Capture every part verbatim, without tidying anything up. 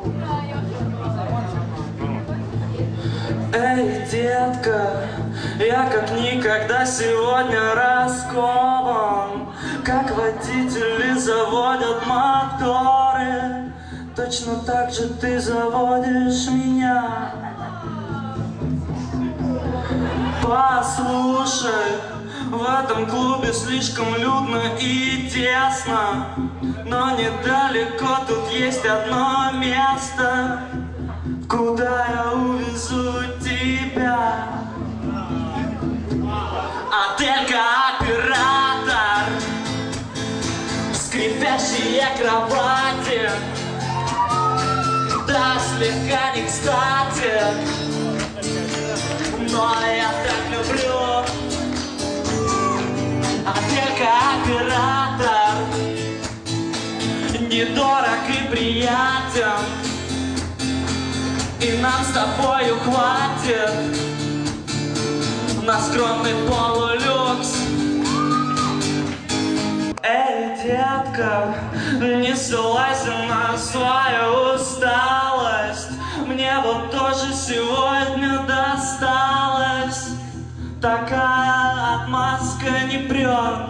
Эй, детка, я как никогда сегодня раскован. Как водители заводят моторы, точно так же ты заводишь меня. Послушай, в этом клубе слишком людно и тесно, но недалеко тут есть одно место, куда я увезу тебя. Отель-кооператор, скрипящие кровати, да слегка не кстати, но я так люблю. Отель-кооператор, недорог и приятен, и нам с тобою хватит на скромный полулюкс. Эй, детка, не ссылайся на свою усталость, мне вот тоже сегодня досталось. Такая отмазка не прет.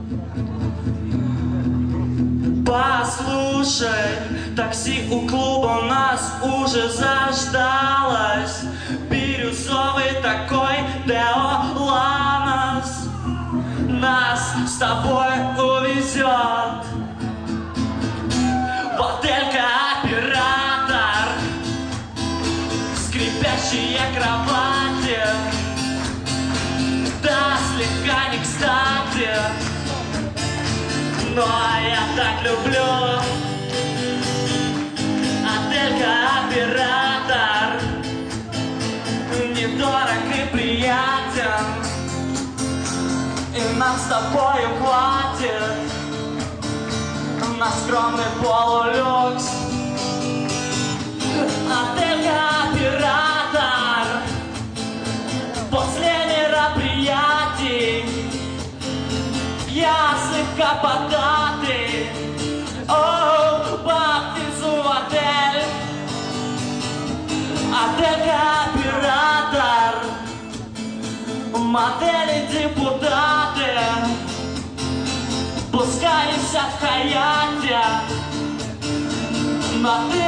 Послушай, такси у клуба нас уже заждалось. Бирюзовый такой Део Ланос нас с тобой увезет в отель-кооператор, скрипящие кровати, да слегка не кстати, но я так люблю. Отель-кооператор, недорог и приятен, и нам с тобою хватит на скромный полулюкс. Отель-кооператор, после мероприятий я слегка податый. Оу, баптизу в отель. Отель-кооператор, модели, депутаты, пускай не вся в хаяте, но ты